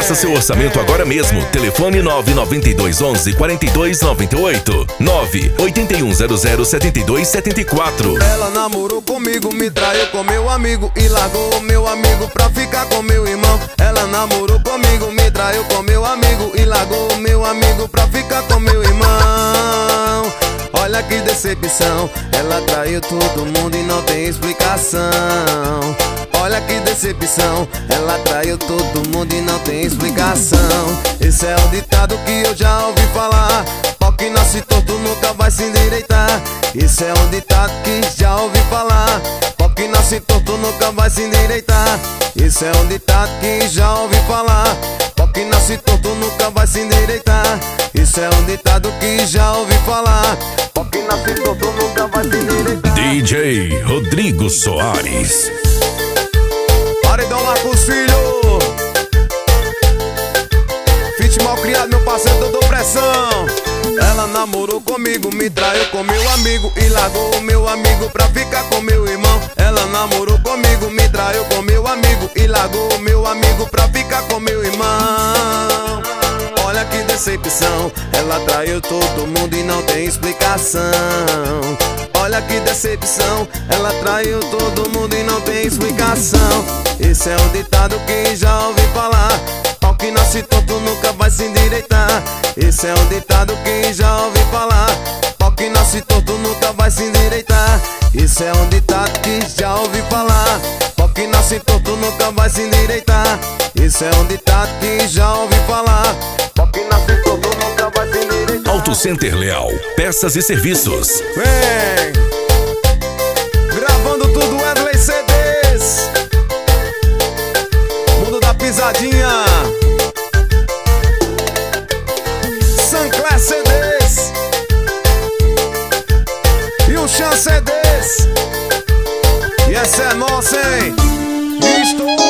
Faça seu orçamento agora mesmo. Telefone 992 11 42 98, 98100 7274. Ela namorou comigo, me traiu com meu amigo e largou o meu amigo pra ficar com meu irmão. Ela namorou comigo, me traiu com meu amigo e largou o meu amigo pra ficar com meu irmão. Olha que decepção, ela traiu todo mundo e não tem explicação. Olha que decepção, ela traiu todo mundo e não tem explicação. Esse é o ditado que eu já ouvi falar: pau que nasce torto nunca vai se endireitar. Esse é um ditado que já ouvi falar: pau que nasce torto nunca vai se endireitar. Esse é um ditado que já ouvi falar: pau que nasce torto nunca vai se endireitar. Isso é um ditado que já ouvi falar: pau que nasce torto nunca vai se endireitar. DJ Rodrigo Soares. Paredão Marcos Filho, fit mal criado, meu parceiro, eu dou pressão. Ela namorou comigo, me traiu com meu amigo e largou o meu amigo pra ficar com meu irmão. Ela namorou comigo, me traiu com meu amigo e largou o meu amigo pra ficar com meu irmão. Olha que decepção, ela traiu todo mundo e não tem explicação. Olha que decepção, ela traiu todo mundo e não tem explicação. Esse é um ditado que já ouvi falar: pau que nasce torto nunca vai se endireitar. Esse é um ditado que já ouvi falar: pau que nasce torto nunca vai se endireitar. Esse é um ditado que já ouvi falar: pau que nasce torto nunca vai se endireitar. Esse é um ditado que já ouvi falar: pau que nasce torto nunca vai se endireitar. Auto Center Leal, peças e serviços. Vem, gravando tudo Wesley CDs, mundo da pisadinha, Sancler CDs e o Chan CDs. E essa é nossa, hein? Estou